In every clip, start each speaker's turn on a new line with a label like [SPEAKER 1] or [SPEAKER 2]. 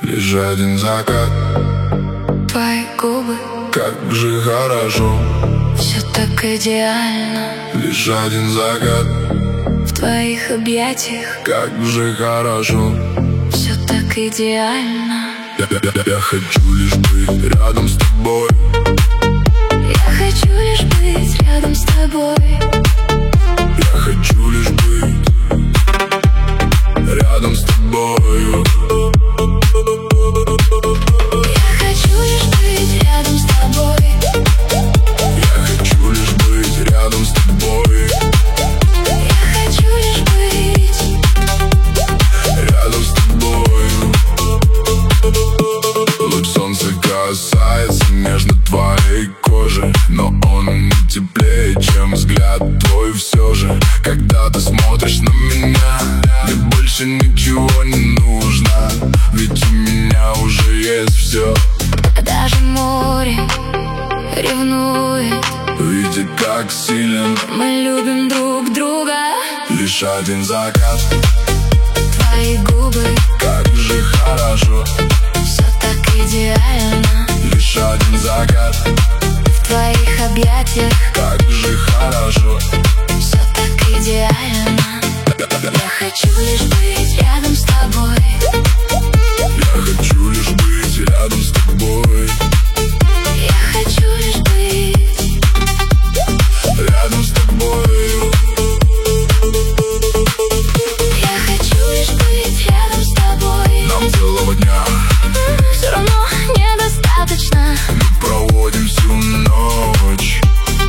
[SPEAKER 1] Лишь один закат,
[SPEAKER 2] твои губы,
[SPEAKER 1] как же хорошо.
[SPEAKER 2] все так идеально
[SPEAKER 1] Лишь один закат,
[SPEAKER 2] в твоих объятиях,
[SPEAKER 1] как же хорошо.
[SPEAKER 2] все так идеально.
[SPEAKER 1] Я хочу лишь быть рядом с тобой.
[SPEAKER 2] Я хочу лишь быть рядом с тобой.
[SPEAKER 1] Я хочу лишь быть рядом с тобою.
[SPEAKER 2] Я хочу лишь быть рядом с тобой.
[SPEAKER 1] Я хочу лишь быть рядом с тобой.
[SPEAKER 2] Я хочу лишь быть
[SPEAKER 1] Рядом с тобою. Луч солнца касается нежно твоей кожи, но он не теплее, чем взгляд твой все же. Когда ты смотришь на меня, мне больше ничего не нужно, ведь у меня уже есть все.
[SPEAKER 2] даже море ревнует.
[SPEAKER 1] Видя, как силен
[SPEAKER 2] Мы любим друг друга.
[SPEAKER 1] лишь один закат,
[SPEAKER 2] Твои губы,
[SPEAKER 1] как же хорошо.
[SPEAKER 2] все так идеально
[SPEAKER 1] Лишь один закат,
[SPEAKER 2] в твоих объятиях,
[SPEAKER 1] как же хорошо.
[SPEAKER 2] все так идеально. Я хочу лишь быть рядом с тобой.
[SPEAKER 1] Я хочу лишь быть рядом с тобой.
[SPEAKER 2] Я хочу лишь быть
[SPEAKER 1] Рядом с тобою.
[SPEAKER 2] Я хочу лишь быть рядом с тобой.
[SPEAKER 1] Нам целого дня
[SPEAKER 2] Все равно недостаточно.
[SPEAKER 1] мы проводим всю ночь.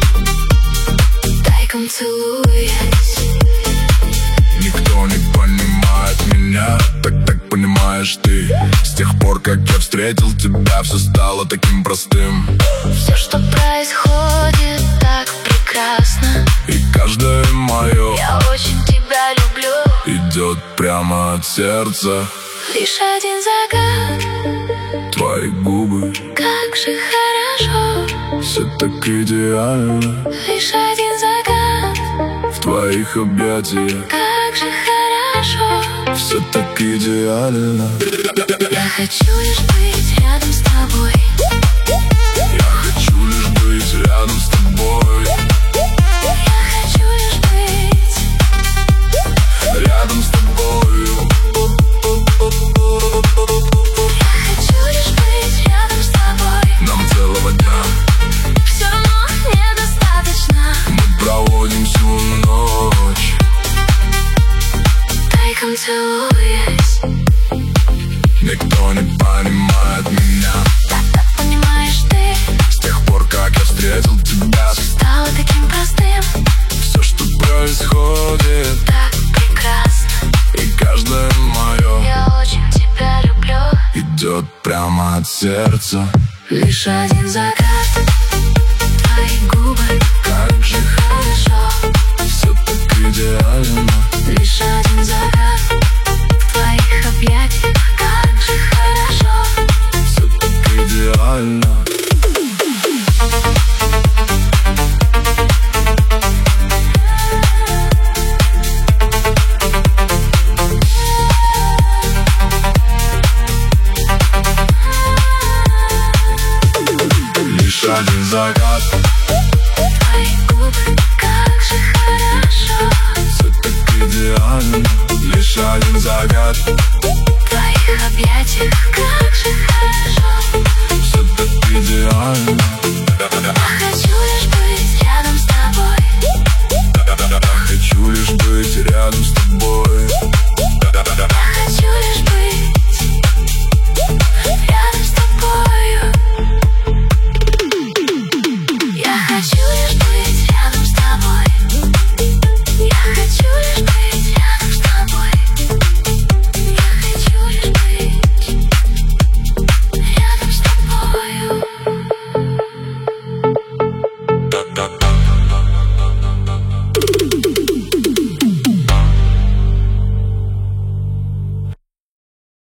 [SPEAKER 2] Тайком целуясь.
[SPEAKER 1] Никто не понимает меня, так понимаешь ты. С тех пор, как я встретил тебя, все стало таким простым.
[SPEAKER 2] Все, что происходит, так прекрасно.
[SPEAKER 1] И каждое мое
[SPEAKER 2] Я очень тебя люблю.
[SPEAKER 1] идет прямо от сердца.
[SPEAKER 2] Лишь один закат,
[SPEAKER 1] Твои губы,
[SPEAKER 2] как же хорошо.
[SPEAKER 1] все так идеально
[SPEAKER 2] Лишь один закат,
[SPEAKER 1] в твоих объятиях,
[SPEAKER 2] как же хорошо.
[SPEAKER 1] все так идеально.
[SPEAKER 2] Я хочу лишь быть рядом с тобой.
[SPEAKER 1] Я хочу лишь быть рядом с тобой.
[SPEAKER 2] Я хочу лишь быть
[SPEAKER 1] Рядом с тобою.
[SPEAKER 2] Я хочу лишь быть рядом с тобой.
[SPEAKER 1] Нам целого дня
[SPEAKER 2] Все равно недостаточно.
[SPEAKER 1] мы проводим всю ночь.
[SPEAKER 2] Тайком целуясь.
[SPEAKER 1] Никто не понимает меня.
[SPEAKER 2] Так понимаешь ты.
[SPEAKER 1] С тех пор, как я встретил тебя,
[SPEAKER 2] Стало таким простым.
[SPEAKER 1] все, что происходит,
[SPEAKER 2] Так прекрасно.
[SPEAKER 1] и каждое мое
[SPEAKER 2] Я очень тебя люблю.
[SPEAKER 1] идет прямо от сердца.
[SPEAKER 2] Лишь один закат, твои губы,
[SPEAKER 1] Как же
[SPEAKER 2] хорошо.
[SPEAKER 1] все так идеально.
[SPEAKER 2] Лишь один закат, в твоих объятиях, как же хорошо.
[SPEAKER 1] Все так идеально. Лишь один закат,
[SPEAKER 2] Твои губы, как же хорошо.
[SPEAKER 1] все так идеально. Лишь один закат,